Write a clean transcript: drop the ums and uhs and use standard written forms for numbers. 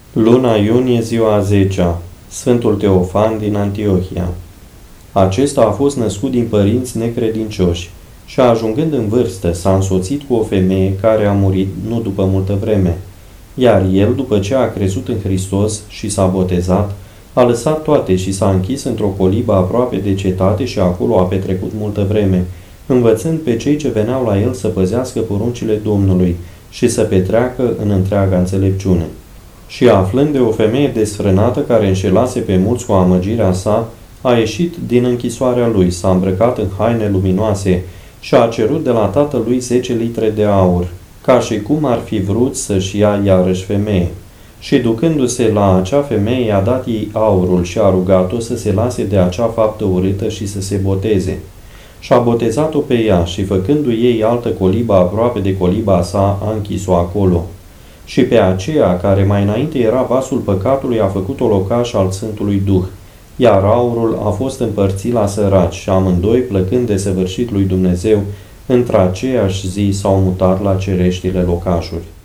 Luna iunie, ziua a 10-a, Sfântul Teofan din Antiohia. Acesta a fost născut din părinți necredincioși și, ajungând în vârstă, s-a însoțit cu o femeie care a murit nu după multă vreme. Iar el, după ce a crezut în Hristos și s-a botezat, a lăsat toate și s-a închis într-o colibă aproape de cetate și acolo a petrecut multă vreme, învățând pe cei ce veneau la el să păzească poruncile Domnului și să petreacă în întreaga înțelepciune. Și aflând de o femeie desfrânată care înșelase pe mulți cu amăgirea sa, a ieșit din închisoarea lui, s-a îmbrăcat în haine luminoase și a cerut de la tatălui 10 litre de aur, ca și cum ar fi vrut să-și ia iarăși femeie. Și ducându-se la acea femeie, i-a dat ei aurul și a rugat-o să se lase de acea faptă urâtă și să se boteze. Și-a botezat-o pe ea și, făcându-i ei altă colibă aproape de coliba sa, a închis-o acolo. Și pe aceea, care mai înainte era vasul păcatului, a făcut-o locaș al Sfântului Duh, iar aurul a fost împărțit la săraci și amândoi, plăcând de săvârșit lui Dumnezeu, într-aceeași zi s-au mutat la cereștile locașuri.